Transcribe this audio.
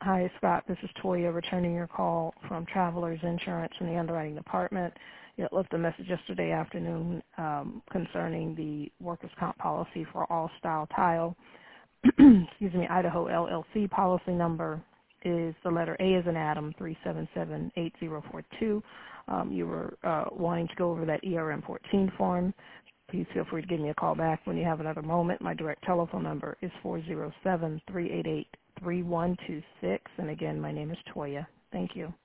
Hi, Scott. This is Toya returning your call from Travelers Insurance in the underwriting department. You left a message yesterday afternoon concerning the workers' comp policy for All Style Tile. Excuse me, Idaho LLC policy number is the letter A as in Adam, 3778042. You were wanting to go over that ERM 14 form. Please feel free to give me a call back when you have another moment. My direct telephone number is 407-388-3126. And again, my name is Toya. Thank you.